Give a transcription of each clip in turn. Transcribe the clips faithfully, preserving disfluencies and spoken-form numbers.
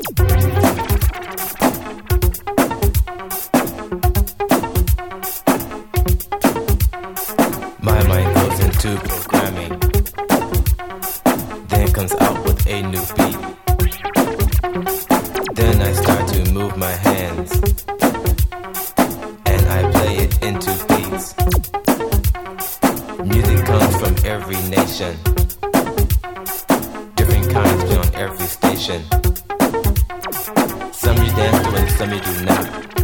My mind goes into programming, then comes out with a new beat. Then I start to move my hands, and I play it into beats. Music comes from every nation, different kinds play on every station. Some you dance to and some you do not.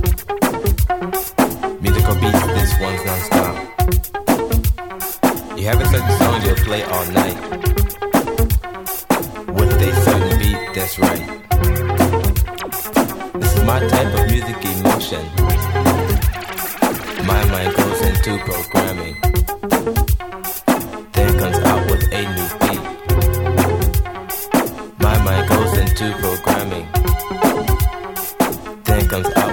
Musical beats, this one's non-stop. You have a certain song you'll play all night, with a certain beat that's right. This is my type of music emotion. My mind goes into programming, then comes out with a new beat. My mind goes into programming, then comes out